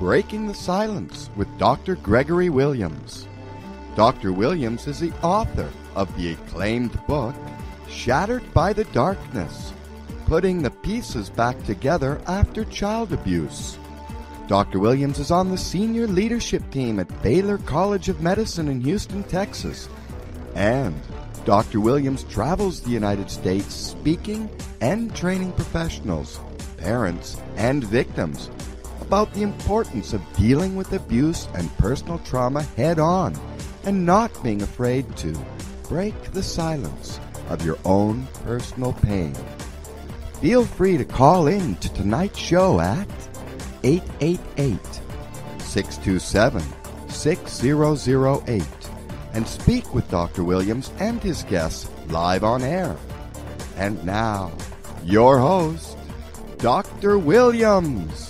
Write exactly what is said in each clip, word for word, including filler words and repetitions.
Breaking the Silence with Doctor Gregory Williams. Doctor Williams is the author of the acclaimed book, Shattered by the Darkness, Putting the Pieces Back Together After Child Abuse. Doctor Williams is on the senior leadership team at Baylor College of Medicine in Houston, Texas. And Doctor Williams travels the United States speaking and training professionals, parents, and victims about the importance of dealing with abuse and personal trauma head-on and not being afraid to break the silence of your own personal pain. Feel free to call in to tonight's show at eight eight eight, six two seven, six zero zero eight and speak with Doctor Williams and his guests live on air. And now, your host, Doctor Williams.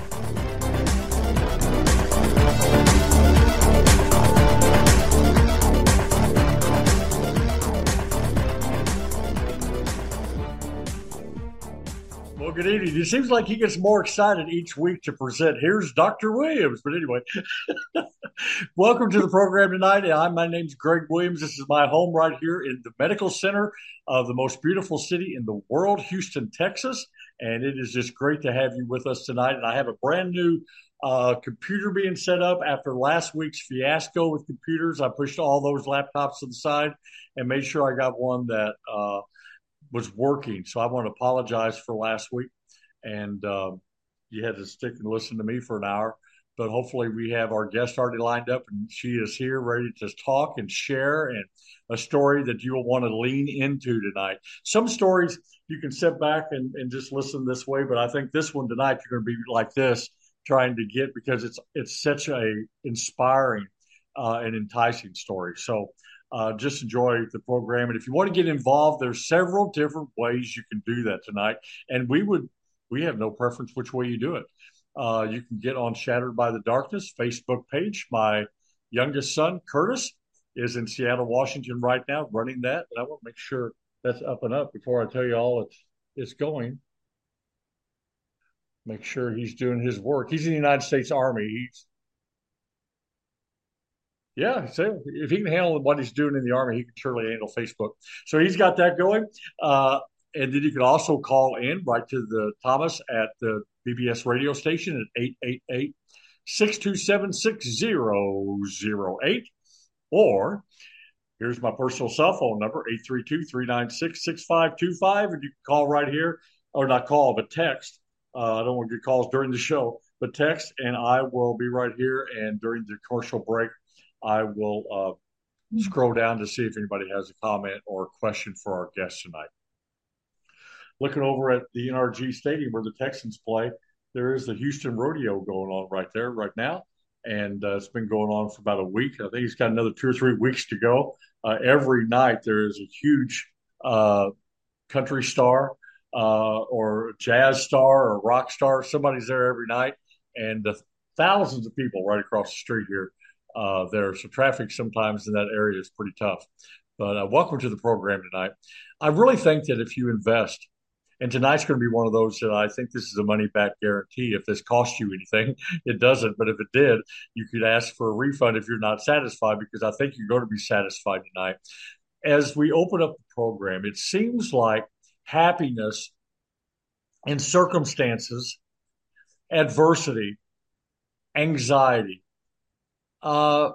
Good evening. It seems like he gets more excited each week to present. Here's Doctor Williams. But anyway, welcome to the program tonight. I'm, my name's Greg Williams. This is my home right here in the medical center of the most beautiful city in the world, Houston, Texas. And it is just great to have you with us tonight. And I have a brand new uh, computer being set up after last week's fiasco with computers. I pushed all those laptops to the side and made sure I got one that uh, was working. So I want to apologize for last week. And um, you had to stick and listen to me for an hour. But hopefully we have our guest already lined up, and she is here ready to talk and share and a story that you will want to lean into tonight. Some stories you can sit back and, and just listen this way, but I think this one tonight you're going to be like this, trying to get, because it's it's such a inspiring uh, and enticing story. So Uh, just enjoy the program. And if you want to get involved, there's several different ways you can do that tonight. And we would, we have no preference which way you do it. Uh, you can get on Shattered by the Darkness Facebook page. My youngest son, Curtis, is in Seattle, Washington right now running that. And I want to make sure that's up and up before I tell you all it's, it's going. Make sure he's doing his work. He's in the United States Army. He's Yeah, so if he can handle what he's doing in the Army, he can surely handle Facebook. So he's got that going. Uh, and then you can also call in right to the Thomas at the B B S radio station at eight eight eight, six two seven, six zero zero eight. Or here's my personal cell phone number, eight three two, three nine six, six five two five. And you can call right here, or not call, but text. Uh, I don't want to get calls during the show, but text, and I will be right here. And during the commercial break, I will uh, scroll down to see if anybody has a comment or a question for our guest tonight. Looking over at the N R G Stadium where the Texans play, there is the Houston Rodeo going on right there right now. And uh, it's been going on for about a week. I think it's got another two or three weeks to go. Uh, every night there is a huge uh, country star uh, or jazz star or rock star. Somebody's there every night. And the thousands of people right across the street here. Uh, there. So traffic sometimes in that area is pretty tough. But uh, welcome to the program tonight. I really think that if you invest, and tonight's going to be one of those that I think this is a money back guarantee. If this costs you anything, it doesn't. But if it did, you could ask for a refund if you're not satisfied, because I think you're going to be satisfied tonight. As we open up the program, it seems like happiness in circumstances, adversity, anxiety, Uh,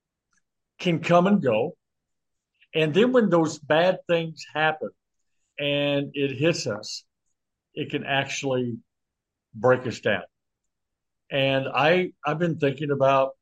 can come and go. And then when those bad things happen and it hits us, it can actually break us down. And I, I've been thinking about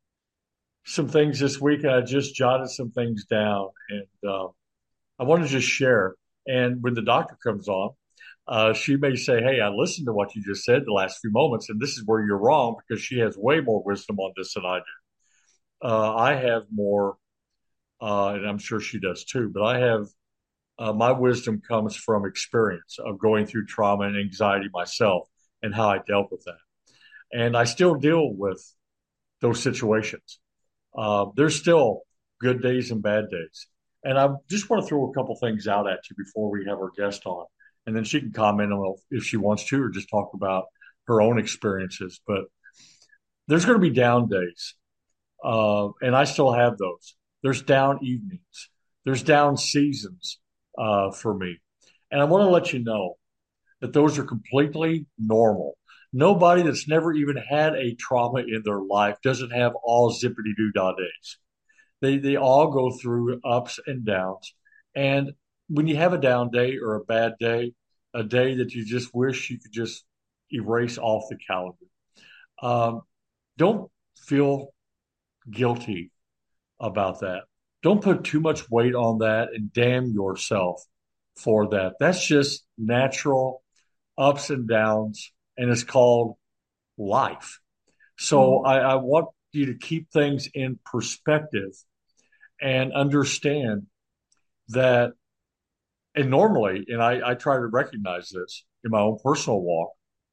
some things this week, and I just jotted some things down. And uh, I want to just share. And when the doctor comes on, uh, she may say, hey, I listened to what you just said the last few moments, and this is where you're wrong, because she has way more wisdom on this than I do. Uh, I have more, uh, and I'm sure she does too, but I have, uh, my wisdom comes from experience of going through trauma and anxiety myself and how I dealt with that. And I still deal with those situations. Uh, there's still good days and bad days. And I just want to throw a couple things out at you before we have our guest on. And then she can comment on if she wants to, or just talk about her own experiences. But There's going to be down days, uh, and I still have those. There's down evenings. There's down seasons uh, for me, and I want to let you know that those are completely normal. Nobody that's never even had a trauma in their life doesn't have all zippity doo dah days. They they all go through ups and downs. And when you have a down day or a bad day, a day that you just wish you could just erase off the calendar, um, don't feel guilty about that. Don't put too much weight on that and damn yourself for that. That's just natural ups and downs, and it's called life. So I, I want you to keep things in perspective and understand that. And normally, and I, I try to recognize this in my own personal walk,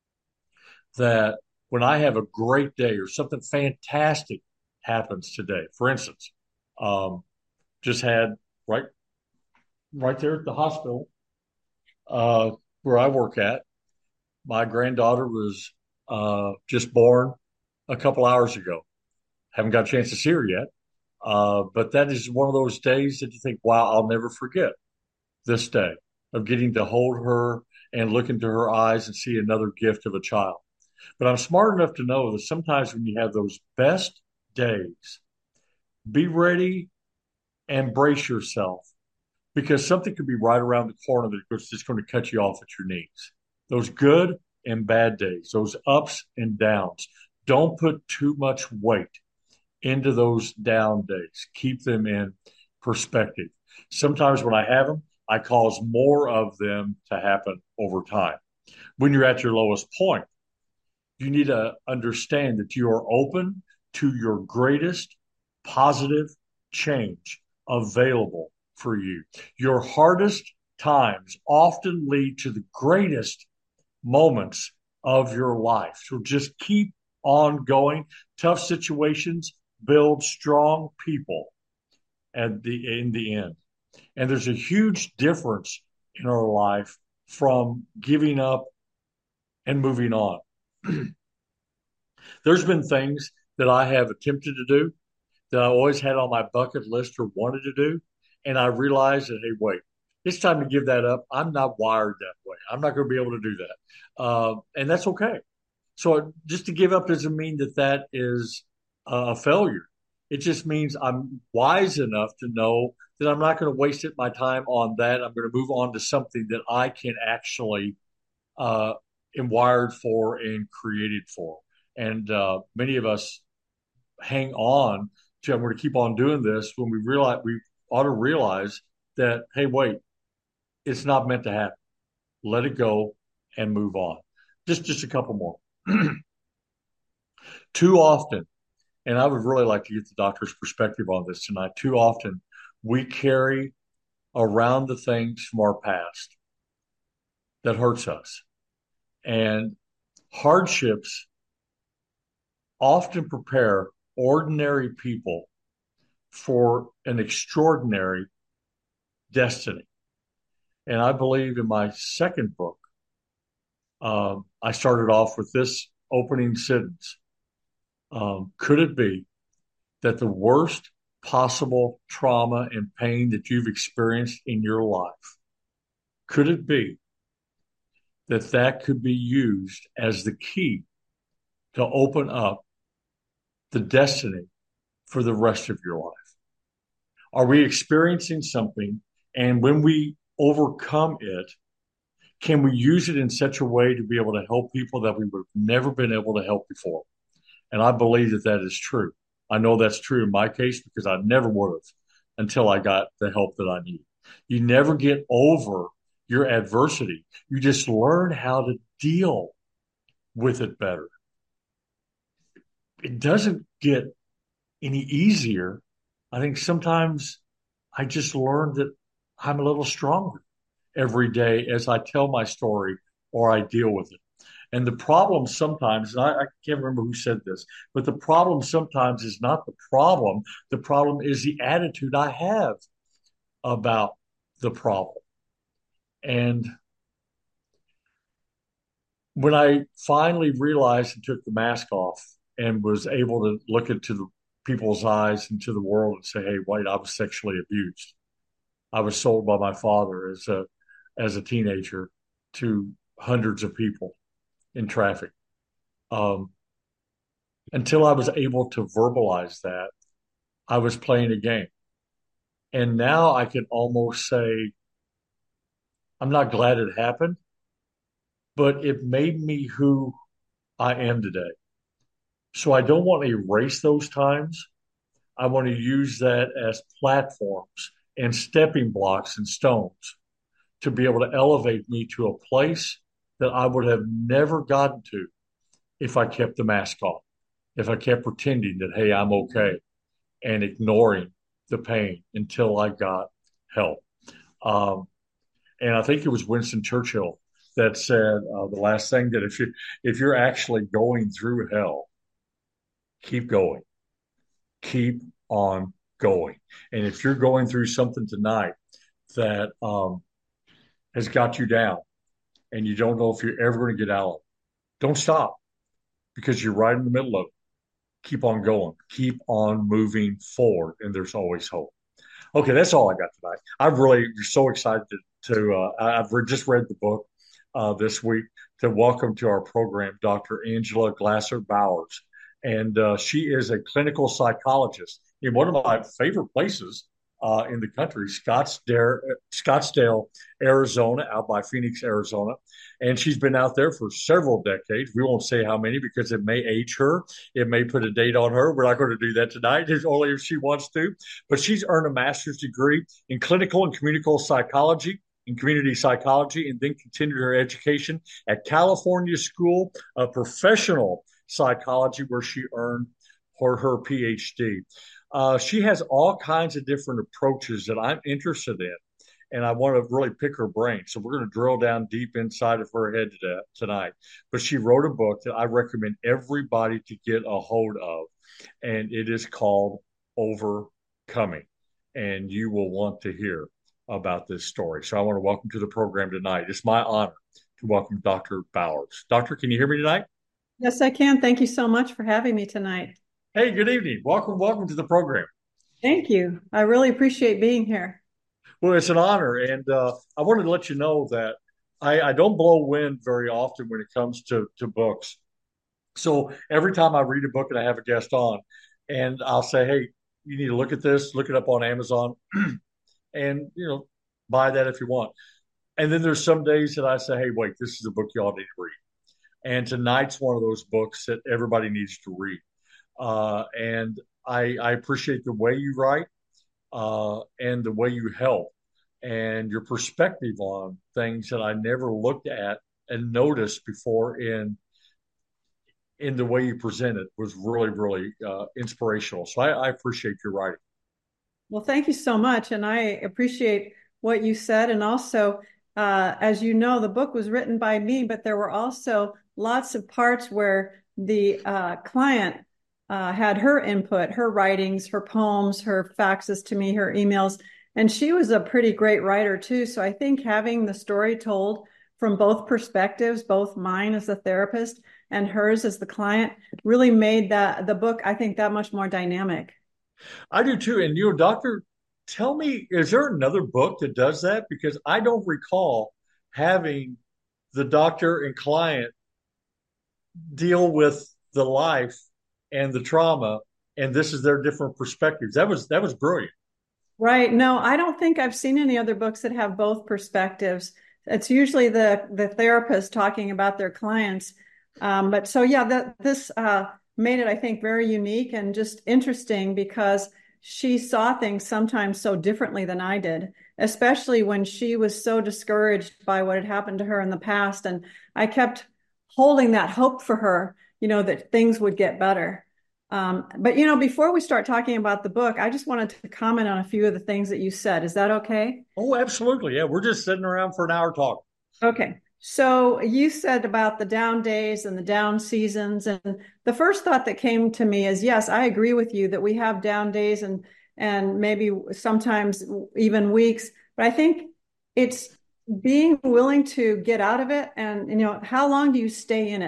that when I have a great day or something fantastic happens today, for instance, um, just had right right there at the hospital uh, where I work at, my granddaughter was uh, just born a couple hours ago. Haven't got a chance to see her yet, uh, but that is one of those days that you think, "Wow, I'll never forget this day of getting to hold her and look into her eyes and see another gift of a child." But I'm smart enough to know that sometimes when you have those best days, be ready and brace yourself because something could be right around the corner that's just going to cut you off at your knees. Those good and bad days, those ups and downs. Don't put too much weight into those down days. Keep them in perspective. Sometimes when I have them, I cause more of them to happen over time. When you're at your lowest point, you need to understand that you are open to your greatest positive change available for you. Your hardest times often lead to the greatest moments of your life. So just keep on going. Tough situations build strong people at the in the end. And there's a huge difference in our life from giving up and moving on. There's been things that I have attempted to do that I always had on my bucket list or wanted to do. And I realized that, hey, wait, it's time to give that up. I'm not wired that way. I'm not going to be able to do that. Uh, and that's okay. So just to give up doesn't mean that that is a failure. It just means I'm wise enough to know that I'm not going to waste it, my time on that. I'm going to move on to something that I can actually uh, am wired for and created for. And uh, many of us hang on to, I'm going to keep on doing this when we realize we ought to realize that, hey, wait, it's not meant to happen. Let it go and move on. Just, just a couple more. Too often, and I would really like to get the doctor's perspective on this tonight. Too often, we carry around the things from our past that hurts us. And hardships often prepare ordinary people for an extraordinary destiny. And I believe in my second book, um, I started off with this opening sentence. Um, could it be that the worst possible trauma and pain that you've experienced in your life, could it be that that could be used as the key to open up the destiny for the rest of your life? Are we experiencing something, and when we overcome it, can we use it in such a way to be able to help people that we would have never been able to help before? And I believe that that is true. I know that's true in my case because I never would have until I got the help that I need. You never get over your adversity. You just learn how to deal with it better. It doesn't get any easier. I think sometimes I just learn that I'm a little stronger every day as I tell my story or I deal with it. And the problem sometimes, and I, I can't remember who said this, but the problem sometimes is not the problem. The problem is the attitude I have about the problem. And when I finally realized and took the mask off and was able to look into the people's eyes, into the world, and say, "Hey, wait, I was sexually abused. I was sold by my father as a as a teenager to hundreds of people in traffic." Um, until I was able to verbalize that, I was playing a game. And now I can almost say, I'm not glad it happened, but it made me who I am today. So I don't want to erase those times. I want to use that as platforms and stepping blocks and stones to be able to elevate me to a place that I would have never gotten to if I kept the mask on, if I kept pretending that, hey, I'm okay, and ignoring the pain until I got help. Um, and I think it was Winston Churchill that said uh, the last thing, that if you if you're actually going through hell, keep going, keep on going. And if you're going through something tonight that um, has got you down and you don't know if you're ever going to get out of it, don't stop, because you're right in the middle of it. Keep on going, keep on moving forward, and there's always hope. Okay, that's all I got tonight. I'm really so excited to, to uh, I've re- just read the book uh, this week, to welcome to our program Doctor Angela Glasser Bowers. And uh, she is a clinical psychologist in one of my favorite places uh, in the country, Scottsdale, Scottsdale, Arizona, out by Phoenix, Arizona. And she's been out there for several decades. We won't say how many because it may age her. It may put a date on her. We're not going to do that tonight, only if she wants to. But she's earned a master's degree in clinical and communicative psychology, in community psychology, and then continued her education at California School of Professional Psychology, where she earned her, her P H D. Uh, she has all kinds of different approaches that I'm interested in, and I want to really pick her brain. So we're going to drill down deep inside of her head today, tonight. But she wrote a book that I recommend everybody to get a hold of, and it is called Overcoming. And you will want to hear about this story. So I want to welcome to the program tonight. It's my honor to welcome Doctor Bowers. Doctor, can you hear me tonight? Yes, I can. Thank you so much for having me tonight. Hey, good evening. Welcome, welcome to the program. Thank you. I really appreciate being here. Well, it's an honor. And uh, I wanted to let you know that I, I don't blow wind very often when it comes to, to books. So every time I read a book and I have a guest on, and I'll say, hey, you need to look at this, look it up on Amazon, and, you know, buy that if you want. And then there's some days that I say, hey, wait, this is a book y'all need to read. And tonight's one of those books that everybody needs to read. Uh, and I, I appreciate the way you write uh, and the way you help and your perspective on things that I never looked at and noticed before in in the way you present it was really, really uh, inspirational. So I, I appreciate your writing. Well, thank you so much. And I appreciate what you said. And also, uh, as you know, the book was written by me, but there were also lots of parts where the uh, client uh, had her input, her writings, her poems, her faxes to me, her emails. And she was a pretty great writer too. So I think having the story told from both perspectives, both mine as the therapist and hers as the client, really made that the book, I think, that much more dynamic. I do too. And you know, Doctor, tell me, is there another book that does that? Because I don't recall having the doctor and client deal with the life and the trauma, and this is their different perspectives. That was that was brilliant. Right. No, I don't think I've seen any other books that have both perspectives. It's usually the the therapist talking about their clients. Um, but so yeah, that this uh, made it, I think, very unique and just interesting because she saw things sometimes so differently than I did, especially when she was so discouraged by what had happened to her in the past. And I kept holding that hope for her, you know, that things would get better. Um, but, you know, before we start talking about the book, I just wanted to comment on a few of the things that you said. Is that okay? Oh, absolutely. Yeah, we're just sitting around for an hour talking. Okay. So you said about the down days and the down seasons. And the first thought that came to me is, yes, I agree with you that we have down days and and maybe sometimes even weeks. But I think it's being willing to get out of it. And, you know, how long do you stay in it?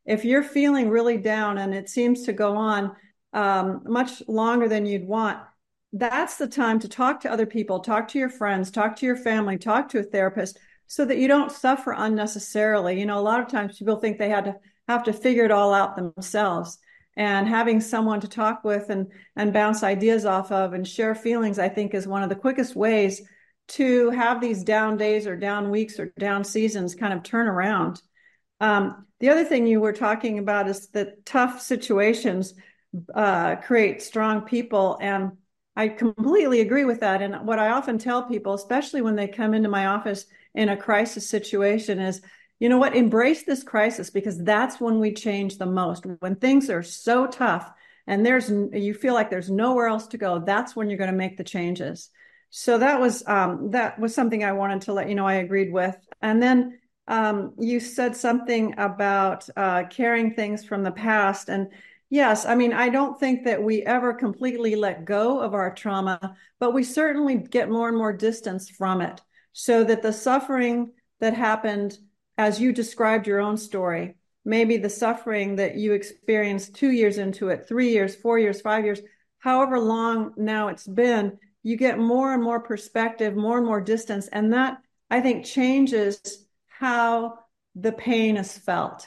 if you're feeling really down and it seems to go on um, much longer than you'd want, that's the time to talk to other people, talk to your friends, talk to your family, talk to a therapist, so that you don't suffer unnecessarily. You know, a lot of times people think they had to have to figure it all out themselves. And having someone to talk with and, and bounce ideas off of and share feelings, I think, is one of the quickest ways to have these down days or down weeks or down seasons kind of turn around. Um, the other thing you were talking about is that tough situations uh, create strong people. And I completely agree with that. And what I often tell people, especially when they come into my office in a crisis situation, is, you know what, embrace this crisis, because that's when we change the most. When things are so tough and there's, you feel like there's nowhere else to go, that's when you're going to make the changes. So that was, um, that was something I wanted to let you know I agreed with. And then um, you said something about uh, carrying things from the past. And yes, I mean, I don't think that we ever completely let go of our trauma, but we certainly get more and more distance from it, so that the suffering that happened, as you described your own story, maybe the suffering that you experienced two years into it, three years, four years, five years, however long now it's been, you get more and more perspective, more and more distance. And that, I think, changes how the pain is felt.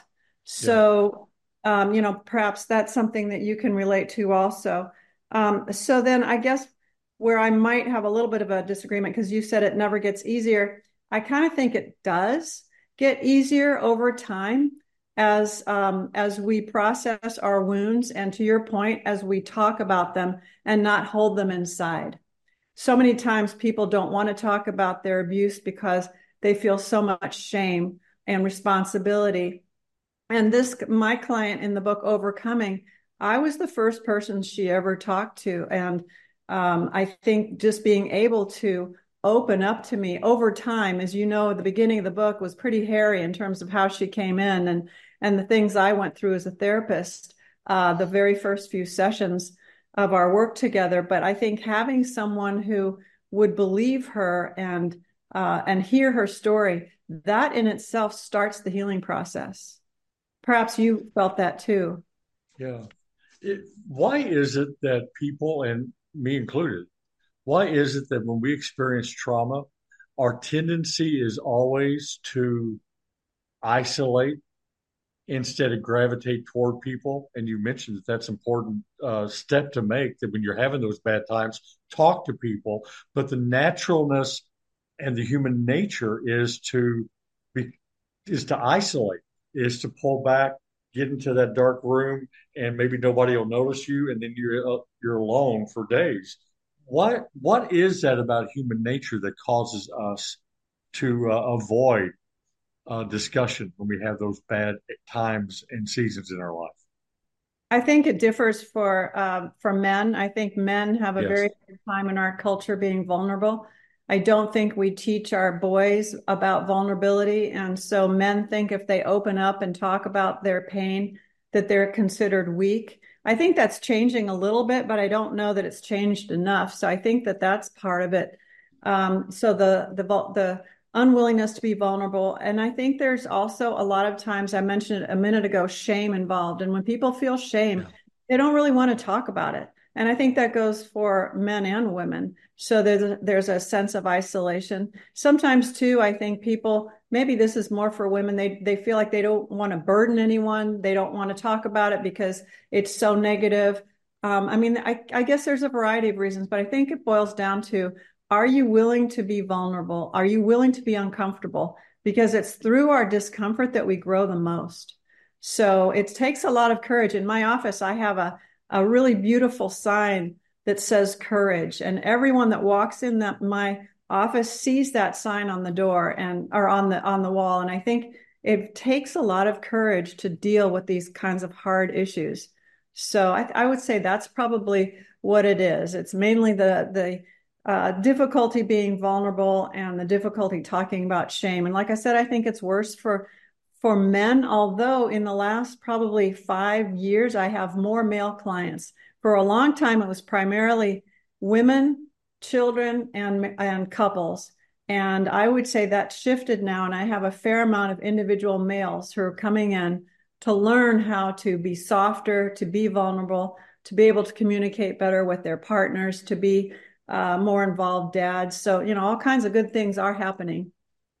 So, yeah. um, you know, perhaps that's something that you can relate to also. Um, so then I guess where I might have a little bit of a disagreement, because you said it never gets easier, I kind of think it does get easier over time as um, as we process our wounds, and to your point, as we talk about them and not hold them inside. So many times people don't want to talk about their abuse because they feel so much shame and responsibility. And this, my client in the book, Overcoming, I was the first person she ever talked to. And um, I think just being able to open up to me over time, as you know, the beginning of the book was pretty hairy in terms of how she came in and, and the things I went through as a therapist, uh, the very first few sessions of our work together. But I think having someone who would believe her and uh, and hear her story, that in itself starts the healing process. Perhaps you felt that too. Yeah. It, why is it that people, and me included, why is it that when we experience trauma, our tendency is always to isolate instead of gravitate toward people? And you mentioned that that's an important uh, step to make, that when you're having those bad times, talk to people. But the naturalness and the human nature is to be, is to isolate, is to pull back, get into that dark room, and maybe nobody will notice you, and then you're uh, you're alone for days. What what is that about human nature that causes us to uh, avoid uh, discussion when we have those bad times and seasons in our life? I think it differs for um, for men. I think men have a Yes. very hard time in our culture being vulnerable. I don't think we teach our boys about vulnerability. And so men think if they open up and talk about their pain, that they're considered weak. I think that's changing a little bit, but I don't know that it's changed enough. So I think that that's part of it. Um, so the, the, the unwillingness to be vulnerable. And I think there's also a lot of times, I mentioned it a minute ago, shame involved. And when people feel shame, yeah. they don't really want to talk about it. And I think that goes for men and women. So there's a, there's a sense of isolation. Sometimes too, I think people, maybe this is more for women, they they feel like they don't want to burden anyone. They don't want to talk about it because it's so negative. Um, I mean, I, I guess there's a variety of reasons, but I think it boils down to, are you willing to be vulnerable? Are you willing to be uncomfortable? Because it's through our discomfort that we grow the most. So it takes a lot of courage. In my office, I have a a really beautiful sign that says courage. And everyone that walks in that my office sees that sign on the door and or on the on the wall. And I think it takes a lot of courage to deal with these kinds of hard issues. So I, I would say that's probably what it is. It's mainly the the uh, difficulty being vulnerable and the difficulty talking about shame. And like I said, I think it's worse for For men, although in the last probably five years, I have more male clients. For a long time, it was primarily women, children, and, and couples. And I would say that shifted now, and I have a fair amount of individual males who are coming in to learn how to be softer, to be vulnerable, to be able to communicate better with their partners, to be uh, more involved dads. So, you know, all kinds of good things are happening.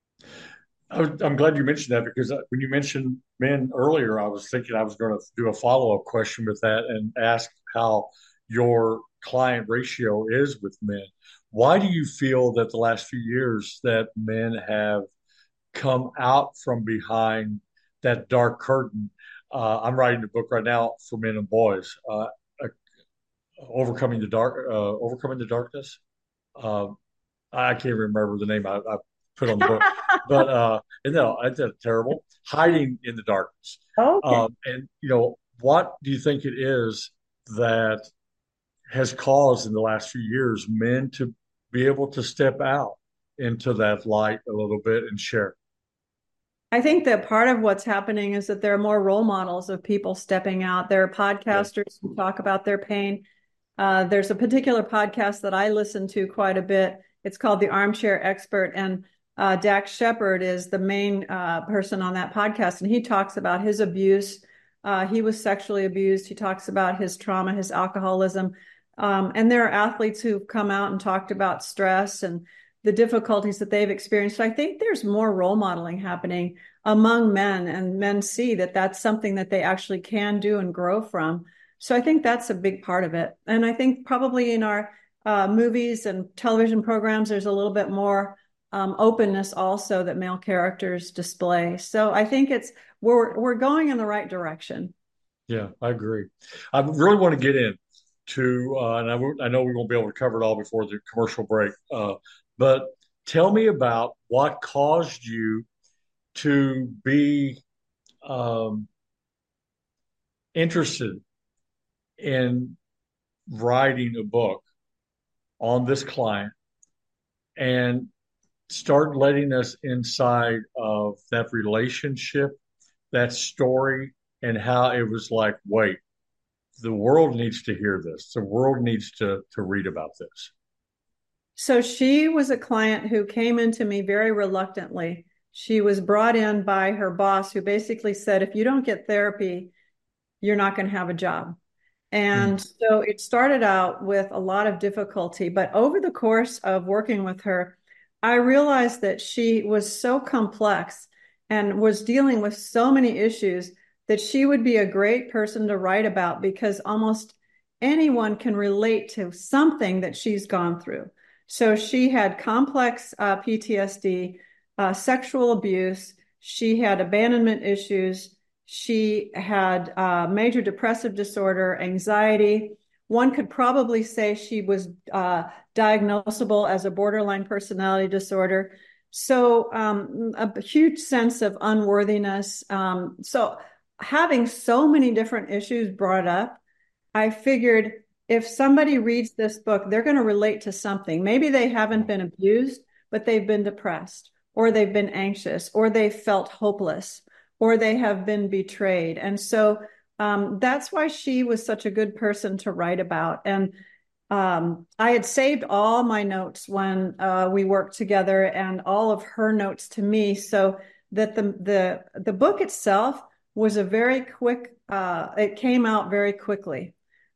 I was, I'm glad you mentioned that because when you mentioned men earlier, I was thinking I was going to do a follow-up question with that and ask how your client ratio is with men. Why do you feel that the last few years that men have come out from behind that dark curtain? Uh, I'm writing a book right now for men and boys, uh, uh, overcoming the dark, uh, overcoming the darkness. Uh, I can't remember the name I, I put on the book, but uh, and no, I did terrible. Hiding in the darkness. Okay. Um, and you know, what do you think it is that has caused in the last few years men to be able to step out into that light a little bit and share? I think that part of what's happening is that there are more role models of people stepping out. There are Yeah. podcasters who talk about their pain. Uh, there's a particular podcast that I listen to quite a bit. It's called The Armchair Expert, and uh, Dax Shepard is the main uh, person on that podcast, and he talks about his abuse. Uh, he was sexually abused. He talks about his trauma, his alcoholism. Um, and there are athletes who've come out and talked about stress and the difficulties that they've experienced. So I think there's more role modeling happening among men, and men see that that's something that they actually can do and grow from. So I think that's a big part of it. And I think probably in our uh, movies and television programs, there's a little bit more um, openness also that male characters display. So I think it's we're we're going in the right direction. Yeah, I agree. I really want to get in to, uh, and I, won't- I know we won't be able to cover it all before the commercial break, uh, but tell me about what caused you to be um, interested in writing a book on this client and start letting us inside of that relationship, that story, and how it was like, wait, the world needs to hear this. The world needs to to read about this. So she was a client who came into me very reluctantly. She was brought in by her boss, who basically said, if you don't get therapy, you're not going to have a job. Mm. And so it started out with a lot of difficulty, but over the course of working with her, I realized that she was so complex and was dealing with so many issues that she would be a great person to write about, because almost anyone can relate to something that she's gone through. So she had complex uh, P T S D, uh, sexual abuse. She had abandonment issues. She had uh, major depressive disorder, anxiety. One could probably say she was uh, diagnosable as a borderline personality disorder. So um, a huge sense of unworthiness. Um, so having so many different issues brought up, I figured if somebody reads this book, they're going to relate to something. Maybe they haven't been abused, but they've been depressed, or they've been anxious, or they felt hopeless, or they have been betrayed. And so um, that's why she was such a good person to write about. And um, I had saved all my notes when uh, we worked together, and all of her notes to me, so that the the the book itself was a very quick. Uh, it came out very quickly.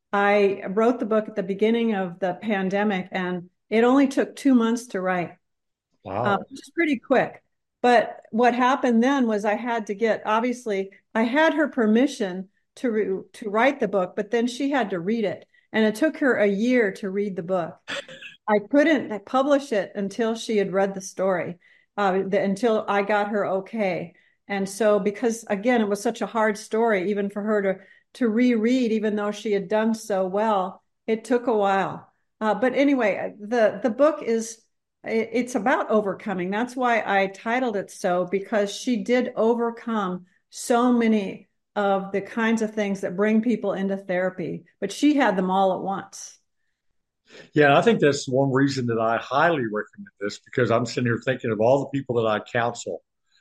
I wrote the book at the beginning of the pandemic, and it only took two months to write, uh, Wow. which is pretty quick. But what happened then was I had to get, obviously, I had her permission to re- to write the book, but then she had to read it, and it took her a year to read the book. I couldn't publish it until she had read the story, uh, the, until I got her okay. And so, because again, it was such a hard story, even for her to to reread, even though she had done so well, it took a while. Uh, but anyway, the the book is it's about overcoming. That's why I titled it so, because she did overcome so many of the kinds of things that bring people into therapy, but she had them all at once. Yeah, I think that's one reason that I highly recommend this because I'm sitting here thinking of all the people that I counsel.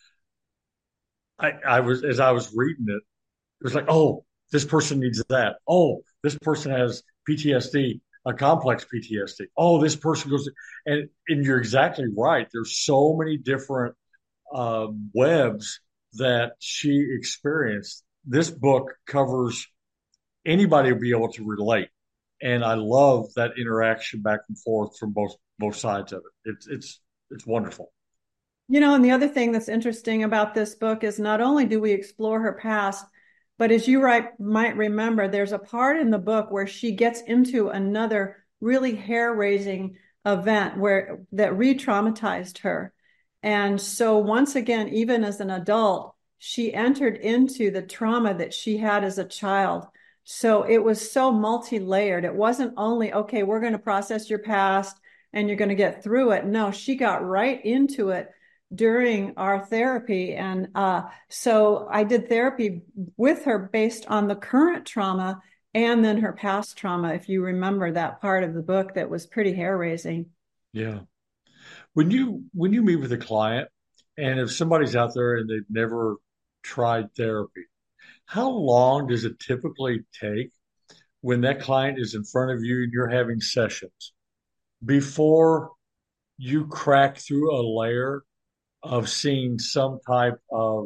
I, I was as I was reading it, it was like, oh, this person needs that. Oh, this person has P T S D, a complex P T S D. Oh, this person goes, and and you're exactly right. There's so many different um, webs that she experienced this book covers anybody will be able to relate. And I love that interaction back and forth from both both sides of it. It's it's it's wonderful. You know, and the other thing that's interesting about this book is not only do we explore her past, but as you right, might remember, there's a part in the book where she gets into another really hair-raising event where that re-traumatized her. And so once again, even as an adult, she entered into the trauma that she had as a child. So it was so multi-layered. It wasn't only, okay, we're going to process your past and you're going to get through it. No, she got right into it during our therapy. And uh, so I did therapy with her based on the current trauma and then her past trauma, if you remember that part of the book that was pretty hair-raising. Yeah. When you when you meet with a client, and if somebody's out there and they've never tried therapy, how long does it typically take when that client is in front of you and you're having sessions before you crack through a layer of seeing some type of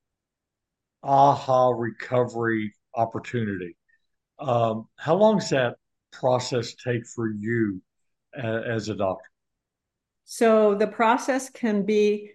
aha recovery opportunity? Um, how long does that process take for you a- as a doctor? So the process can be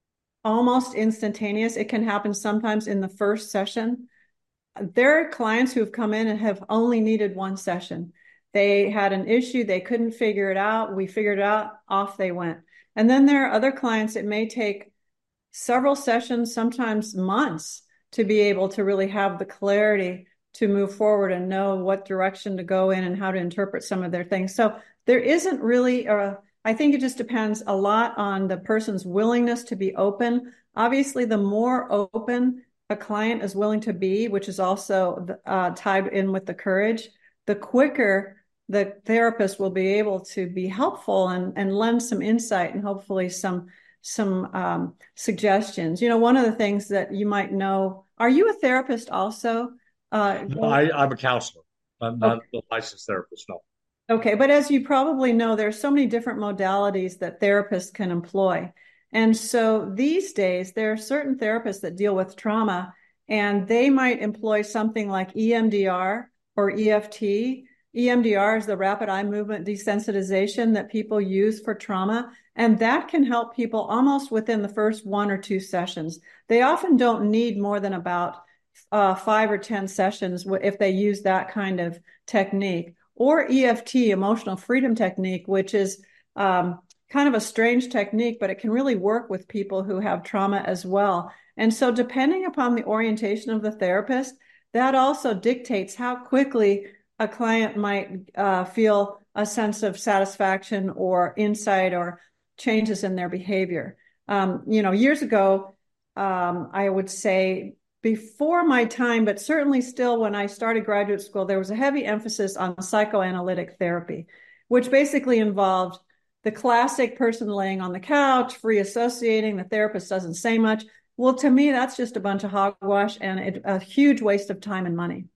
almost instantaneous. It can happen sometimes in the first session. There are clients who have come in and have only needed one session. They had an issue, they couldn't figure it out. We figured it out, off they went. And then there are other clients, it may take several sessions, sometimes months, to be able to really have the clarity to move forward and know what direction to go in and how to interpret some of their things. So there isn't really a, I think it just depends a lot on the person's willingness to be open. Obviously, the more open a client is willing to be, which is also uh, tied in with the courage, the quicker the therapist will be able to be helpful and, and lend some insight and hopefully some some um, suggestions. You know, one of the things that you might know, are you a therapist also? Uh, No, I, I'm a counselor. I'm not okay. a licensed therapist. No. Okay, but as you probably know, there's so many different modalities that therapists can employ. And so these days, there are certain therapists that deal with trauma, and they might employ something like E M D R or E F T. E M D R is the rapid eye movement desensitization that people use for trauma, and that can help people almost within the first one or two sessions. They often don't need more than about uh, five or ten sessions if they use that kind of technique. Or E F T, emotional freedom technique, which is um, kind of a strange technique, but it can really work with people who have trauma as well. And so depending upon the orientation of the therapist, that also dictates how quickly a client might uh, feel a sense of satisfaction or insight or changes in their behavior. Um, you know, years ago, um, I would say before my time, but certainly still when I started graduate school, there was a heavy emphasis on psychoanalytic therapy, which basically involved the classic person laying on the couch, free associating, the therapist doesn't say much. Well, to me, that's just a bunch of hogwash and it, a huge waste of time and money.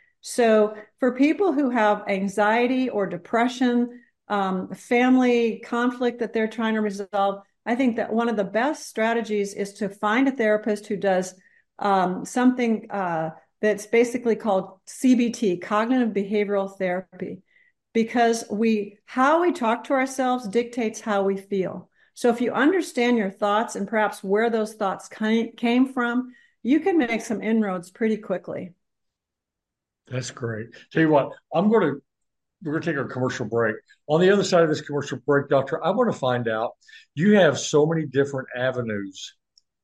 So for people who have anxiety or depression, um, family conflict that they're trying to resolve, I think that one of the best strategies is to find a therapist who does um, something uh, that's basically called C B T, cognitive behavioral therapy, because we how we talk to ourselves dictates how we feel. So if you understand your thoughts and perhaps where those thoughts came from, you can make some inroads pretty quickly. That's great. Tell you what, I'm going to we're going to take our commercial break. On the other side of this commercial break, Doctor, I want to find out you have so many different avenues,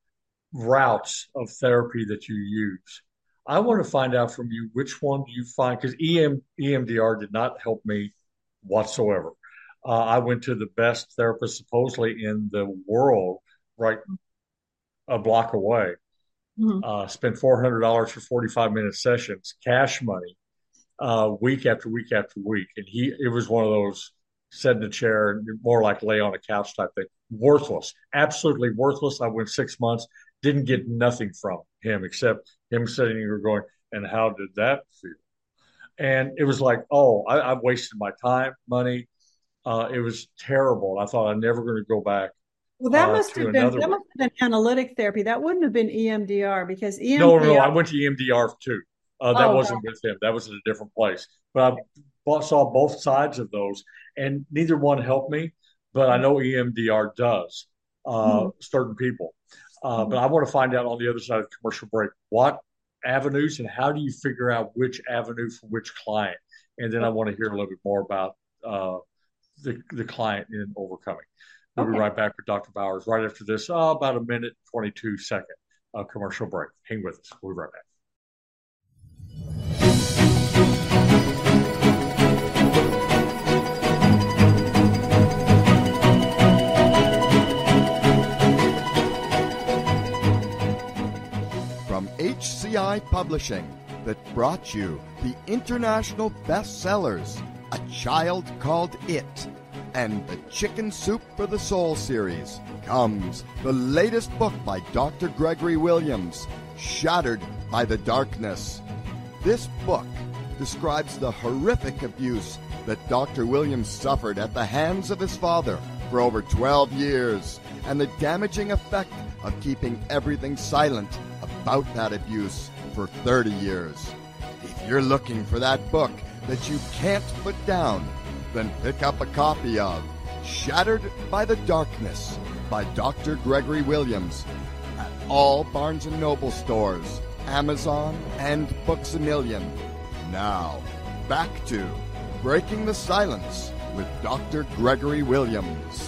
routes of therapy that you use. I want to find out from you which one do you find, because E M, E M D R did not help me whatsoever. Uh, I went to the best therapist supposedly in the world, right a block away. Mm-hmm. Uh, spent four hundred dollars for forty-five minute sessions, cash money, uh, week after week after week. And he, it was one of those sit in a chair and more like lay on a couch type thing. Worthless, absolutely worthless. I went six months, didn't get nothing from him except him sitting here going, and how did that feel? And it was like, oh, I, I've wasted my time, money. Uh, it was terrible. I thought I'm never going to go back Well, that uh, must to have been another that one. must have been analytic therapy. That wouldn't have been E M D R because No, no, no. E M D R. I went to E M D R too. Uh, that Oh, God. wasn't with him. That was at a different place. But I bo- saw both sides of those, and neither one helped me. But I know E M D R does uh, Mhm. certain people. Uh, but Mhm. I want to find out on the other side of the commercial break what avenues and how do you figure out which avenue for which client. And then I want to hear a little bit more about uh, the the client in overcoming. We'll be Okay. right back with Doctor Bowers right after this, uh, about a minute twenty-two second uh, commercial break. Hang with us. We'll be right back. From H C I Publishing, that brought you the international bestsellers, A Child Called It, and the Chicken Soup for the Soul series, comes the latest book by Doctor Gregory Williams, Shattered by the Darkness. This book describes the horrific abuse that Doctor Williams suffered at the hands of his father for over twelve years, and the damaging effect of keeping everything silent about that abuse for thirty years. If you're looking for that book that you can't put down, then pick up a copy of Shattered by the Darkness by Doctor Gregory Williams at all Barnes and Noble stores, Amazon, and Books A Million. Now, back to Breaking the Silence with Doctor Gregory Williams.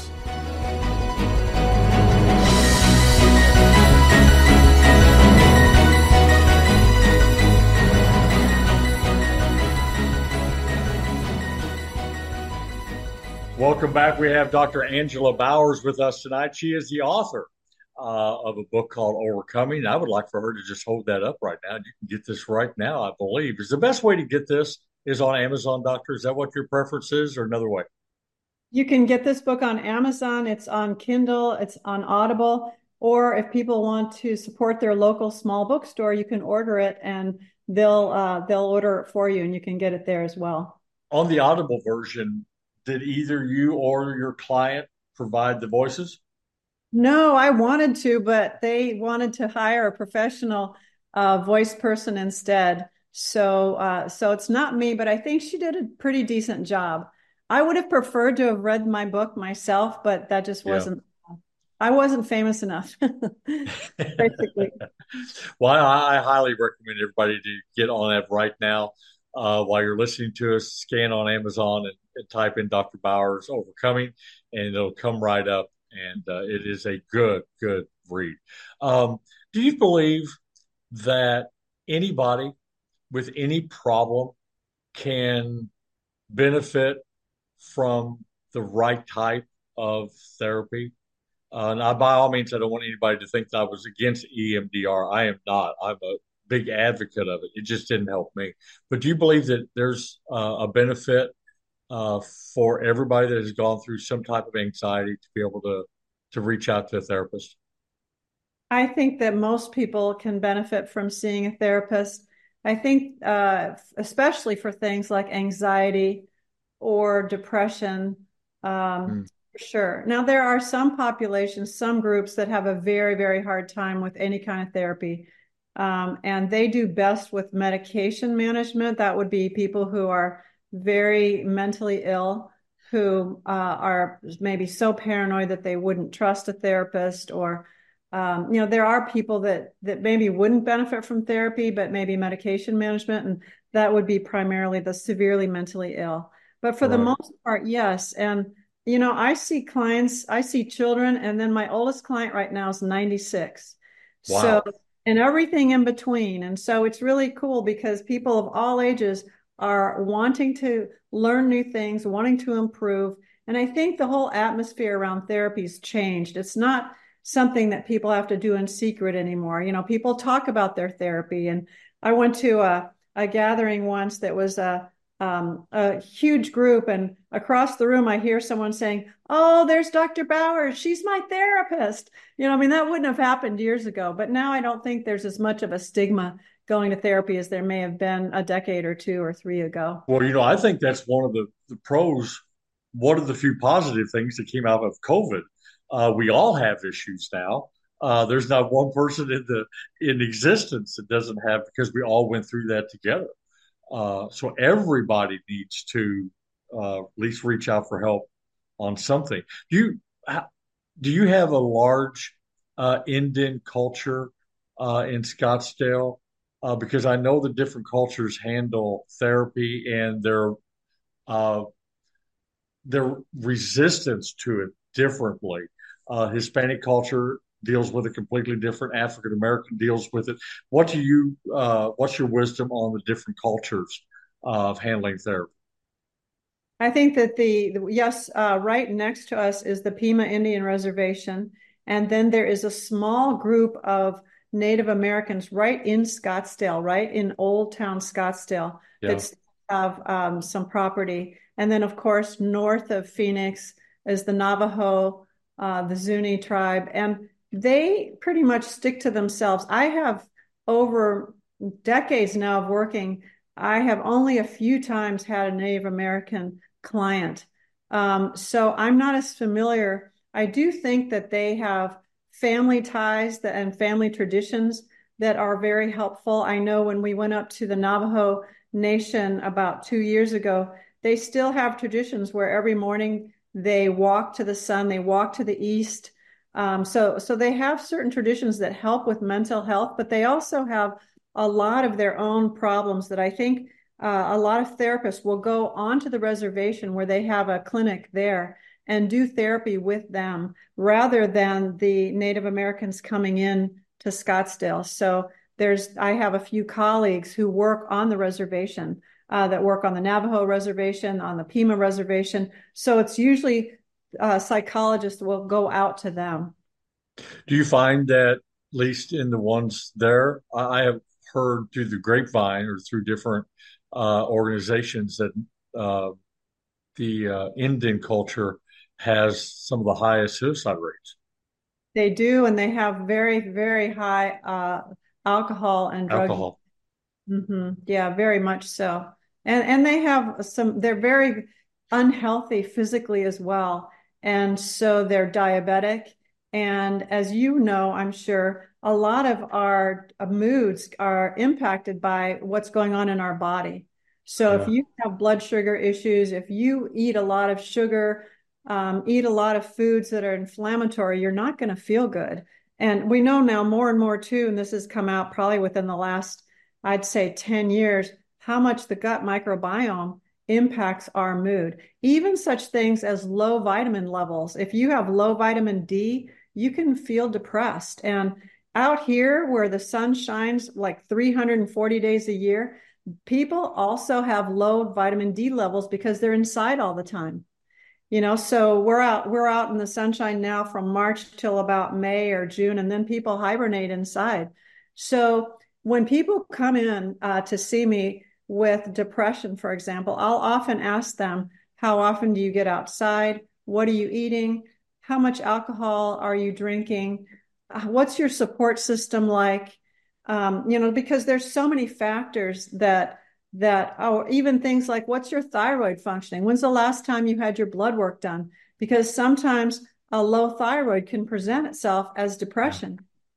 Welcome back. We have Doctor Angela Bowers with us tonight. She is the author uh, of a book called Overcoming. I would like for her to just hold that up right now. You can get this right now, I believe. Is the best way to get this is on Amazon, Doctor? Is that what your preference is, or another way? You can get this book on Amazon. It's on Kindle. It's on Audible. Or if people want to support their local small bookstore, you can order it and they'll uh, they'll order it for you, and you can get it there as well. On the Audible version, did either you or your client provide the voices? No, I wanted to, but they wanted to hire a professional uh, voice person instead. So, uh, so it's not me, but I think she did a pretty decent job. I would have preferred to have read my book myself, but that just Yeah. wasn't, I wasn't famous enough, basically. Well, I, I highly recommend everybody to get on that right now. Uh, while you're listening to us, scan on Amazon and, and type in Doctor Bowers Overcoming, and it'll come right up. And uh, it is a good, good read. Um, do you believe that anybody with any problem can benefit from the right type of therapy? Uh, and I, by all means, I don't want anybody to think that I was against E M D R. I am not. I'm a big advocate of it. It just didn't help me. But do you believe that there's uh, a benefit uh, for everybody that has gone through some type of anxiety to be able to to reach out to a therapist? I think that most people can benefit from seeing a therapist. I think, uh, especially for things like anxiety or depression, um, Mm, for sure. Now, there are some populations, some groups that have a very, very hard time with any kind of therapy. Um, and they do best with medication management. That would be people who are very mentally ill, who uh, are maybe so paranoid that they wouldn't trust a therapist, or um, you know, there are people that that maybe wouldn't benefit from therapy, but maybe medication management, and that would be primarily the severely mentally ill. But for the right. most part, yes. And you know, I see clients, I see children, and then my oldest client right now is ninety-six. So, Wow. and everything in between. And so it's really cool because people of all ages are wanting to learn new things, wanting to improve. And I think the whole atmosphere around therapy's changed. It's not something that people have to do in secret anymore. You know, people talk about their therapy. And I went to a, a gathering once that was a, um, a huge group, and across the room, I hear someone saying, "Oh, there's Doctor Bowers. She's my therapist." You know, I mean, that wouldn't have happened years ago, but now I don't think there's as much of a stigma going to therapy as there may have been a decade or two or three ago. Well, you know, I think that's one of the, the pros, one of the few positive things that came out of COVID. Uh, we all have issues now. Uh, there's not one person in the in existence that doesn't have because we all went through that together. Uh, so everybody needs to uh, at least reach out for help on something. Do you do you have a large uh, Indian culture uh, in Scottsdale? Uh, because I know the different cultures handle therapy and their uh, their resistance to it differently. Uh, Hispanic culture deals with it completely different. African American deals with it. What do you? Uh, what's your wisdom on the different cultures of handling therapy? I think that the, the yes, uh, right next to us is the Pima Indian Reservation, and then there is a small group of Native Americans right in Scottsdale, right in Old Town Scottsdale, Yeah. that have um, some property. And then, of course, north of Phoenix is the Navajo, uh, the Zuni tribe, and they pretty much stick to themselves. I have over decades now of working. I have only a few times had a Native American client. Um, so I'm not as familiar. I do think that they have family ties that, and family traditions that are very helpful. I know when we went up to the Navajo Nation about two years ago, they still have traditions where every morning they walk to the sun, they walk to the east. Um, so, so they have certain traditions that help with mental health, but they also have a lot of their own problems that I think uh, a lot of therapists will go onto the reservation where they have a clinic there and do therapy with them rather than the Native Americans coming in to Scottsdale. So there's, I have a few colleagues who work on the reservation uh, that work on the Navajo reservation, on the Pima reservation. So it's usually uh, psychologists will go out to them. Do you find that, at least in the ones there, I have heard through the grapevine or through different uh, organizations that uh, the uh, Indian culture has some of the highest suicide rates? They do, and they have very, very high uh, alcohol and drug use. Alcohol. Mm-hmm. Yeah, very much so. And and they have some, they're very unhealthy physically as well. And so they're diabetic. And as you know, I'm sure a lot of our uh, moods are impacted by what's going on in our body. So if Yeah. you have blood sugar issues, if you eat a lot of sugar, um, eat a lot of foods that are inflammatory, you're not going to feel good. And we know now more and more too, and this has come out probably within the last, I'd say ten years, how much the gut microbiome impacts our mood. Even such things as low vitamin levels. If you have low vitamin D, you can feel depressed. And out here where the sun shines like three hundred forty days a year, people also have low vitamin D levels because they're inside all the time. You know, so we're out we're out in the sunshine now from March till about May or June, and then people hibernate inside. So when people come in uh, to see me with depression, for example, I'll often ask them, how often do you get outside? What are you eating? How much alcohol are you drinking? Uh, What's your support system like? Um, you know, because there's so many factors that that, oh, even things like what's your thyroid functioning? When's the last time you had your blood work done? Because sometimes a low thyroid can present itself as Yeah. depression.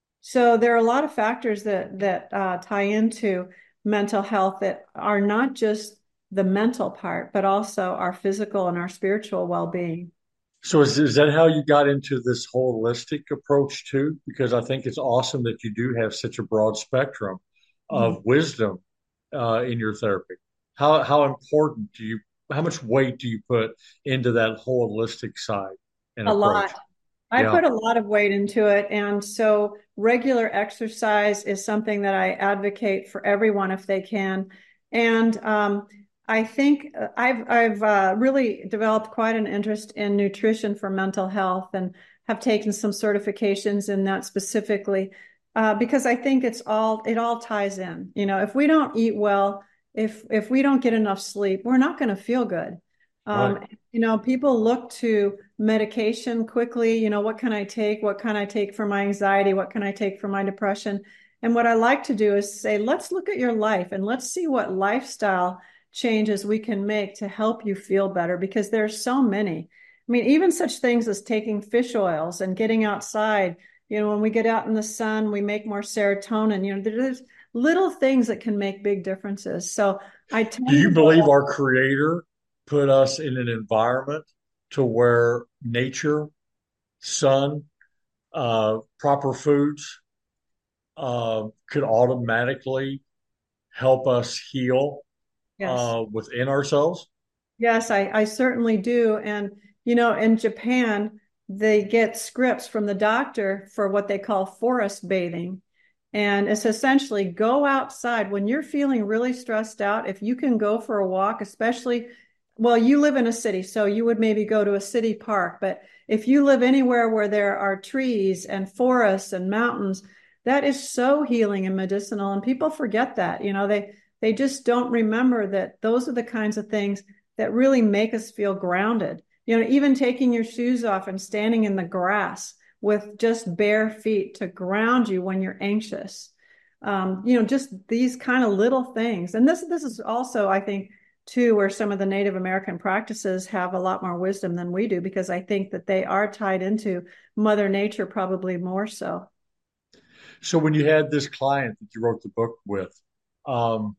So there are a lot of factors that that uh, tie into mental health that are not just the mental part, but also our physical and our spiritual well-being. So is, is that how you got into this holistic approach too? Because I think it's awesome that you do have such a broad spectrum Mhm. of wisdom uh, in your therapy. How how important do you, how much weight do you put into that holistic side and A approach? lot. I Yeah. put a lot of weight into it. And so regular exercise is something that I advocate for everyone if they can. And um, I think uh, I've I've uh, really developed quite an interest in nutrition for mental health and have taken some certifications in that specifically uh, because I think it's all it all ties in. You know, if we don't eat well, if if we don't get enough sleep, we're not going to feel good. Right. Um, you know, people look to medication quickly. You know, what can I take? What can I take for my anxiety? What can I take for my depression? And what I like to do is say, let's look at your life and let's see what lifestyle changes we can make to help you feel better because there's so many. I mean, even such things as taking fish oils and getting outside. You know, when we get out in the sun, we make more serotonin. You know, there's little things that can make big differences. So I Do tend you to go believe out. our Creator put us in an environment to where nature, sun, uh, proper foods uh, could automatically help us heal Yes. uh, within ourselves? Yes, I, I certainly do. And, you know, in Japan, they get scripts from the doctor for what they call forest bathing. And it's essentially go outside when you're feeling really stressed out. If you can go for a walk, especially, well, you live in a city, so you would maybe go to a city park. But if you live anywhere where there are trees and forests and mountains, that is so healing and medicinal. And people forget that. You know, they they just don't remember that those are the kinds of things that really make us feel grounded. You know, even taking your shoes off and standing in the grass with just bare feet to ground you when you're anxious. Um, you know, just these kind of little things. And this this is also, I think, too, where some of the Native American practices have a lot more wisdom than we do, because I think that they are tied into Mother Nature probably more so. So when you had this client that you wrote the book with, um,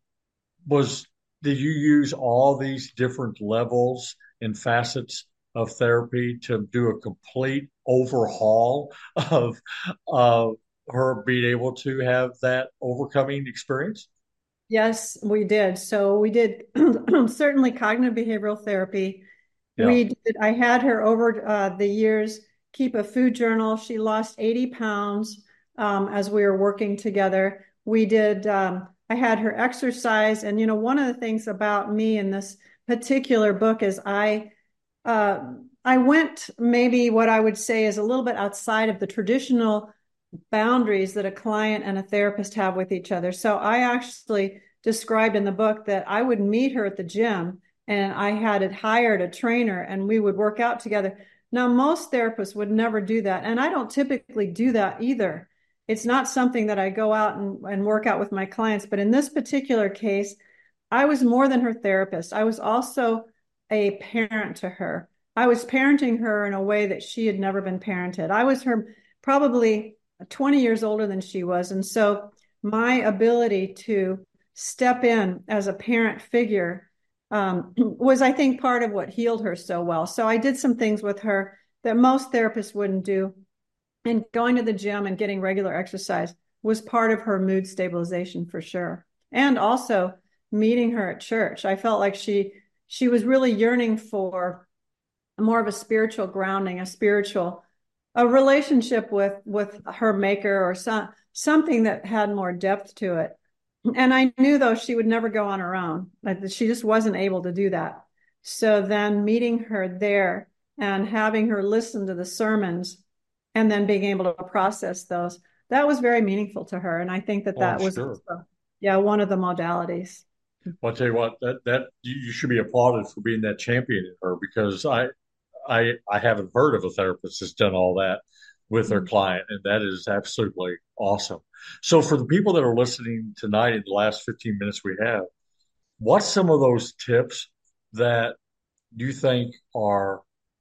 was did you use all these different levels and facets of therapy to do a complete overhaul of uh, her being able to have that overcoming experience? Yes, we did. So we did certainly cognitive behavioral therapy. Yeah. We did, I had her over uh, the years keep a food journal. She lost eighty pounds um, as we were working together. We did, um, I had her exercise. And, you know, one of the things about me in this particular book is I, uh, I went maybe what I would say is a little bit outside of the traditional boundaries that a client and a therapist have with each other. So I actually described in the book that I would meet her at the gym and I had hired a trainer and we would work out together. Now, most therapists would never do that. And I don't typically do that either. It's not something that I go out and, and work out with my clients. But in this particular case, I was more than her therapist. I was also a parent to her. I was parenting her in a way that she had never been parented. I was her probably twenty years older than she was. And so my ability to step in as a parent figure um, was, I think, part of what healed her so well. So I did some things with her that most therapists wouldn't do. And going to the gym and getting regular exercise was part of her mood stabilization for sure. And also meeting her at church. I felt like she she was really yearning for more of a spiritual grounding, a spiritual a relationship with with her maker, or some something that had more depth to it. And I knew, though, she would never go on her own. Like, she just wasn't able to do that. So then meeting her there and having her listen to the sermons and then being able to process those, that was very meaningful to her. And I think that Oh, I'm that was sure. also, yeah, one of the modalities. Well, I'll tell you what, that that you, you should be applauded for being that champion in her, because I I I haven't heard of a therapist that's done all that with their client, and that is absolutely awesome. So for the people that are listening tonight in the last fifteen minutes we have, what's some of those tips that you think are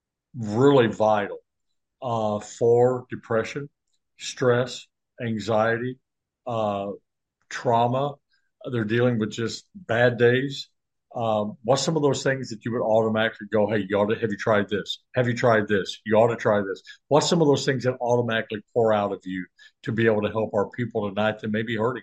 really vital uh, for depression, stress, anxiety, uh, trauma? They're dealing with just bad days. Um, what's some of those things that you would automatically go, hey, you ought to, have you tried this? Have you tried this? You ought to try this. What's some of those things that automatically pour out of you to be able to help our people tonight that may be hurting?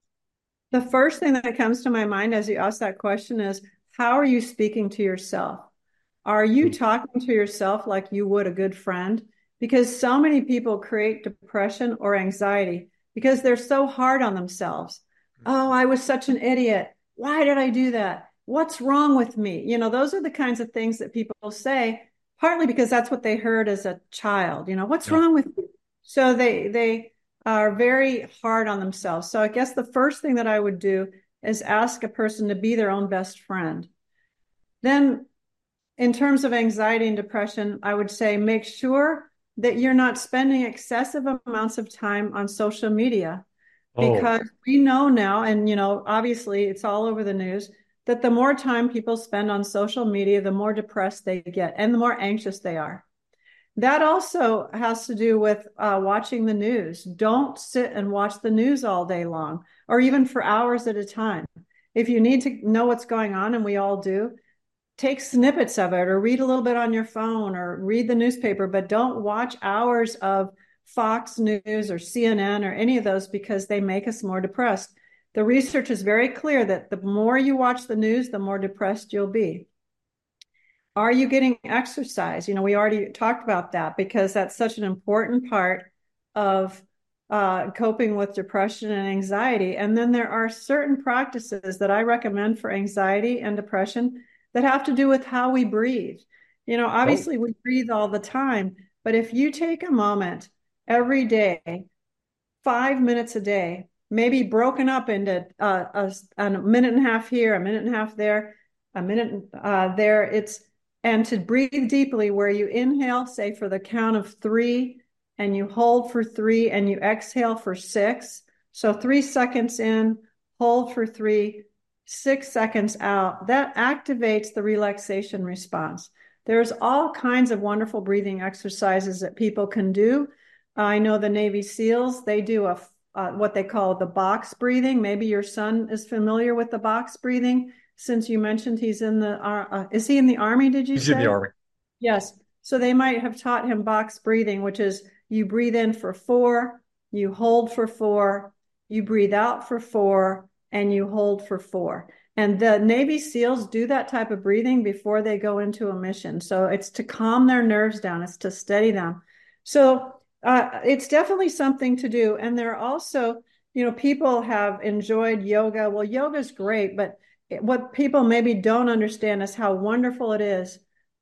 The first thing that comes to my mind as you ask that question is, how are you speaking to yourself? Are you talking to yourself like you would a good friend? Because so many people create depression or anxiety because they're so hard on themselves. Oh, I was such an idiot. Why did I do that? What's wrong with me? You know, those are the kinds of things that people say, partly because that's what they heard as a child. You know, what's Yeah. wrong with you? So they they are very hard on themselves. So I guess the first thing that I would do is ask a person to be their own best friend. Then, in terms of anxiety and depression, I would say make sure that you're not spending excessive amounts of time on social media, Oh, because we know now, and you know, obviously it's all over the news, that the more time people spend on social media, the more depressed they get and the more anxious they are. That also has to do with uh, watching the news. Don't sit and watch the news all day long or even for hours at a time. If you need to know what's going on, and we all do, take snippets of it or read a little bit on your phone or read the newspaper, but don't watch hours of Fox News or C N N or any of those because they make us more depressed. The research is very clear that the more you watch the news, the more depressed you'll be. Are you getting exercise? You know, we already talked about that because that's such an important part of uh, coping with depression and anxiety. And then there are certain practices that I recommend for anxiety and depression that have to do with how we breathe. You know, obviously we breathe all the time, but if you take a moment every day, five minutes a day, maybe broken up into uh, a, a minute and a half here, a minute and a half there, a minute uh, there, it's and to breathe deeply where you inhale, say for the count of three, and you hold for three, and you exhale for six. So three seconds in, hold for three, six seconds out. That activates the relaxation response. There's all kinds of wonderful breathing exercises that people can do. I know the Navy SEALs, they do a uh, what they call the box breathing. Maybe your son is familiar with the box breathing. Since you mentioned he's in the, uh, is he in the Army, did you He's say? in the Army. Yes. So they might have taught him box breathing, which is you breathe in for four, you hold for four, you breathe out for four, and you hold for four. And the Navy SEALs do that type of breathing before they go into a mission. So it's to calm their nerves down. It's to steady them. So uh, it's definitely something to do. And there are also, you know, people have enjoyed yoga. Well, yoga is great, but what people maybe don't understand is how wonderful it is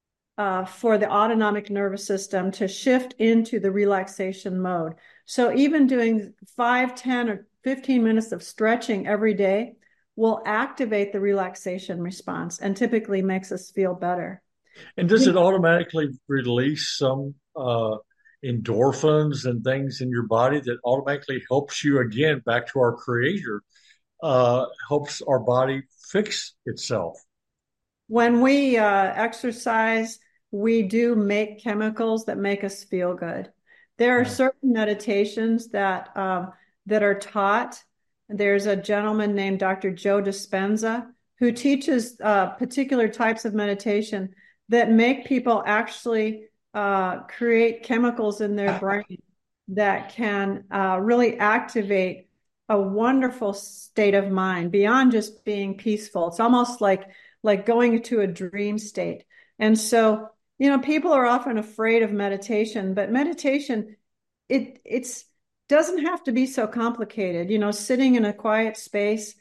uh, for the autonomic nervous system to shift into the relaxation mode. So even doing five, ten, or fifteen minutes of stretching every day will activate the relaxation response and typically makes us feel better. And does it automatically release some uh, endorphins and things in your body that automatically helps you, again, back to our creator, uh, helps our body fix itself? When we uh, exercise, we do make chemicals that make us feel good. There are Yeah. certain meditations that um, that are taught. There's a gentleman named Doctor Joe Dispenza who teaches uh, particular types of meditation that make people actually uh, create chemicals in their brain that can uh, really activate a wonderful state of mind beyond just being peaceful. It's almost like like going to a dream state. And so, you know, people are often afraid of meditation, but meditation, it it's doesn't have to be so complicated. You know, sitting in a quiet space,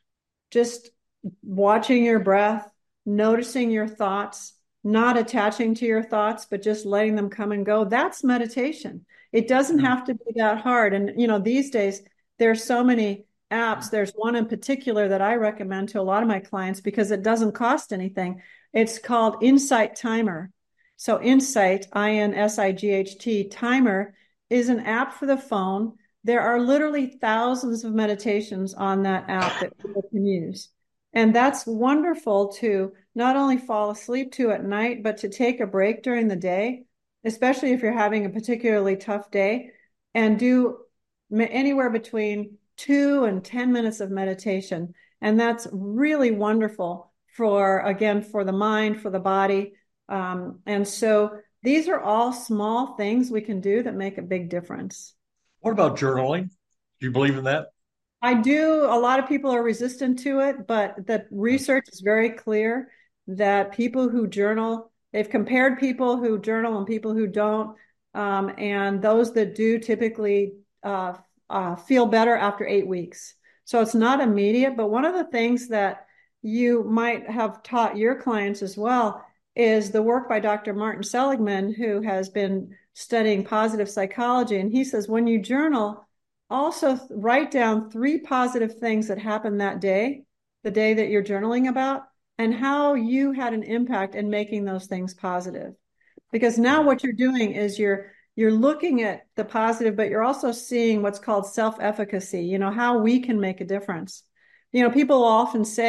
just watching your breath, noticing your thoughts, not attaching to your thoughts, but just letting them come and go. That's meditation. It doesn't have to be that hard. And, you know, these days, there's so many apps. There's one in particular that I recommend to a lot of my clients because it doesn't cost anything. It's called Insight Timer. So Insight, I N S I G H T, Timer is an app for the phone. There are literally thousands of meditations on that app that people can use. And that's wonderful to not only fall asleep to at night, but to take a break during the day, especially if you're having a particularly tough day, and do anywhere between two and ten minutes of meditation. And that's really wonderful for, again, for the mind, for the body. Um, and so these are all small things we can do that make a big difference. What about journaling? Do you believe in that? I do. A lot of people are resistant to it, but the research is very clear that people who journal, they've compared people who journal and people who don't. Um, and those that do typically uh, uh, feel better after eight weeks. So it's not immediate, but one of the things that you might have taught your clients as well is the work by Doctor Martin Seligman, who has been studying positive psychology. And he says, when you journal, also write down three positive things that happened that day, the day that you're journaling about, and how you had an impact in making those things positive. Because now what you're doing is you're you're looking at the positive, but you're also seeing what's called self-efficacy, you know, how we can make a difference. You know, people will often say,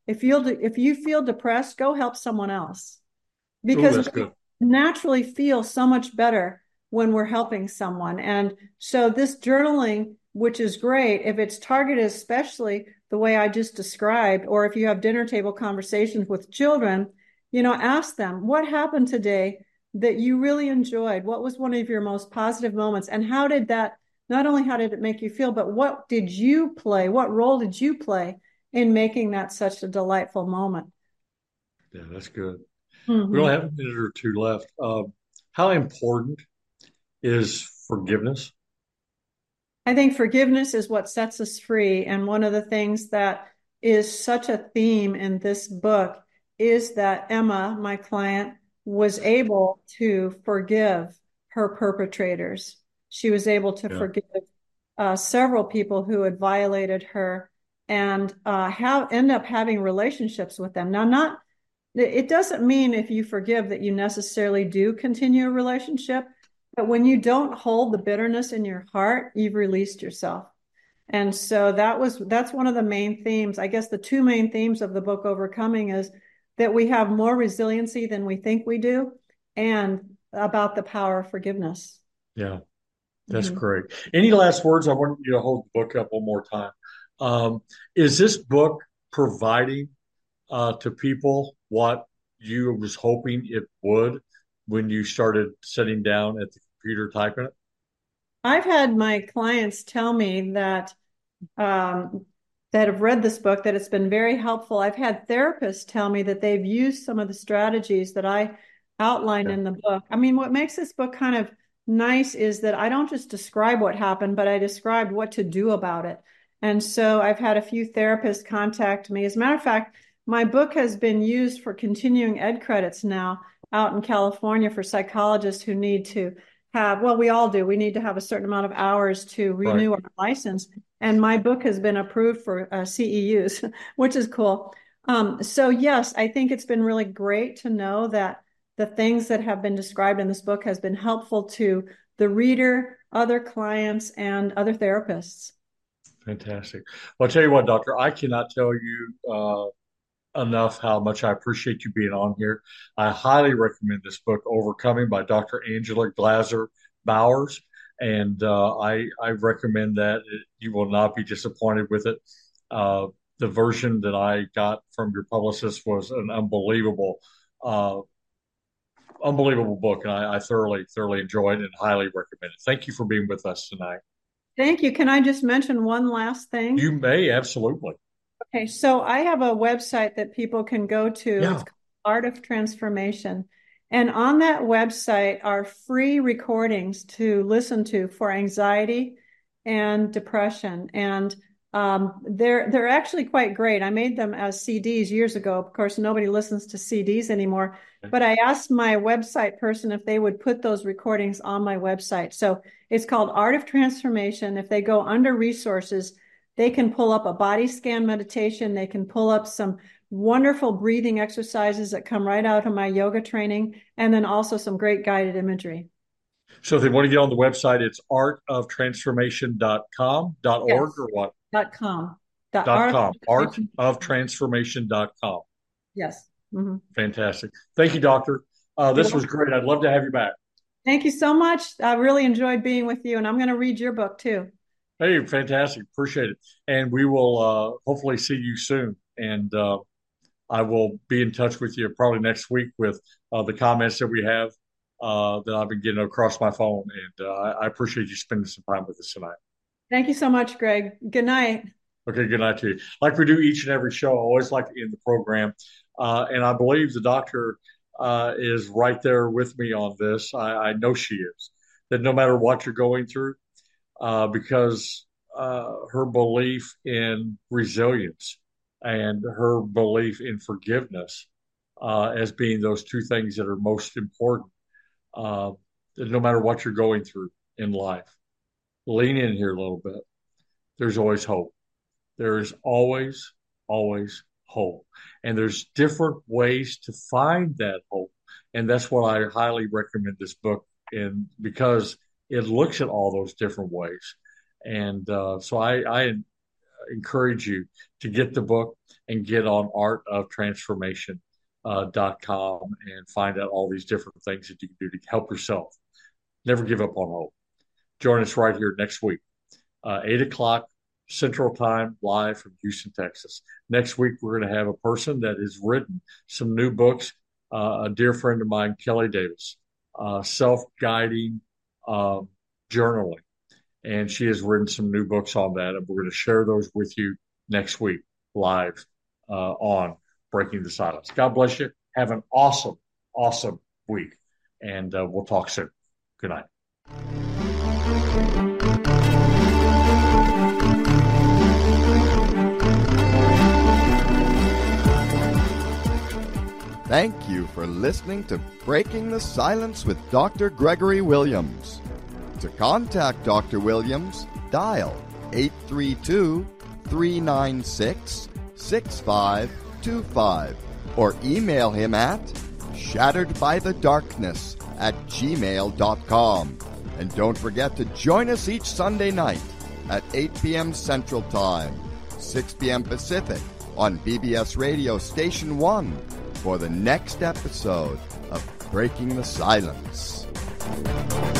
if you if you feel depressed, go help someone else, Oh, because that's we good. naturally feel so much better when we're helping someone. And so this journaling, which is great, if it's targeted especially the way I just described, or if you have dinner table conversations with children, you know, ask them, what happened today that you really enjoyed? What was one of your most positive moments? And how did that, not only how did it make you feel, but what did you play? What role did you play in making that such a delightful moment? Yeah, that's good. We only Mm-hmm. have a minute or two left. Um, how important is forgiveness? I think forgiveness is what sets us free. And one of the things that is such a theme in this book is that Emma, my client, was able to forgive her perpetrators. She was able to Yeah, forgive uh, several people who had violated her and uh, have end up having relationships with them. Now, not it doesn't mean if you forgive that you necessarily do continue a relationship, but when you don't hold the bitterness in your heart, you've released yourself. And so that was that's one of the main themes. I guess the two main themes of the book Overcoming is that we have more resiliency than we think we do, and about the power of forgiveness. yeah, that's Mm-hmm. great. Any last words? I want you to hold the book up one more time. Um, is this book providing uh, to people what you was hoping it would when you started sitting down at the computer typing it? I've had my clients tell me that um, that have read this book that it's been very helpful. I've had therapists tell me that they've used some of the strategies that I outlined Yeah, in the book. I mean, what makes this book kind of nice is that I don't just describe what happened, but I described what to do about it. And so I've had a few therapists contact me. As a matter of fact, my book has been used for continuing ed credits now out in California for psychologists who need to have, well, we all do. We need to have a certain amount of hours to right. renew our license. And my book has been approved for uh, C E Us, which is cool. Um, so, yes, I think it's been really great to know that the things that have been described in this book has been helpful to the reader, other clients, and other therapists. Fantastic. Well, I'll tell you what, Doctor, I cannot tell you uh, enough how much I appreciate you being on here. I highly recommend this book, Overcoming by Doctor Angela Glaser Bowers. And uh, I, I recommend that. You will not be disappointed with it. Uh, the version that I got from your publicist was an unbelievable, uh, unbelievable book. And I, I thoroughly, thoroughly enjoyed it and highly recommend it. Thank you for being with us tonight. Thank you. Can I just mention one last thing? You may, absolutely. Okay, so I have a website that people can go to. It's Yeah. called Art of Transformation. And on that website are free recordings to listen to for anxiety and depression. And um, they're they're actually quite great. I made them as C Ds years ago. Of course, nobody listens to C Ds anymore. But I asked my website person if they would put those recordings on my website. So it's called Art of Transformation. If they go under resources, they can pull up a body scan meditation. They can pull up some wonderful breathing exercises that come right out of my yoga training, and then also some great guided imagery. So if they want to get on the website, it's art of transformation dot com, dot org, Yes. or what? Dot com. Dot Dot art com. art of of transformation dot com. Yes. Mm-hmm. Fantastic. Thank you, Doctor. Uh, You're this was welcome. great. I'd love to have you back. Thank you so much. I really enjoyed being with you, and I'm going to read your book too. Hey, fantastic. Appreciate it. And we will uh, hopefully see you soon. And uh, I will be in touch with you probably next week with uh, the comments that we have uh, that I've been getting across my phone. And uh, I appreciate you spending some time with us tonight. Thank you so much, Greg. Good night. Okay, good night to you. Like we do each and every show, I always like to end the program. Uh, and I believe the doctor uh, is right there with me on this. I, I know she is. That no matter what you're going through, uh, because uh, her belief in resilience and her belief in forgiveness uh, as being those two things that are most important, uh, that no matter what you're going through in life, lean in here a little bit. There's always hope. There is always, always hope. And there's different ways to find that hope. And that's what I highly recommend this book in because it looks at all those different ways. And uh, so I, I encourage you to get the book and get on art of transformation dot com and find out all these different things that you can do to help yourself. Never give up on hope. Join us right here next week, uh, eight o'clock Central Time, live from Houston, Texas. Next week, we're going to have a person that has written some new books, uh, a dear friend of mine, Kelly Davis, uh, self-guiding um, journaling. And she has written some new books on that, and we're going to share those with you next week, live uh, on Breaking the Silence. God bless you. Have an awesome, awesome week, and uh, we'll talk soon. Good night. Thank you for listening to Breaking the Silence with Doctor Gregory Williams. To contact Doctor Williams, dial eight three two, three nine six, six five two five or email him at shatteredbythedarkness at gmail dot com. And don't forget to join us each Sunday night at eight p.m. Central Time, six p.m. Pacific on B B S Radio Station one for the next episode of Breaking the Silence.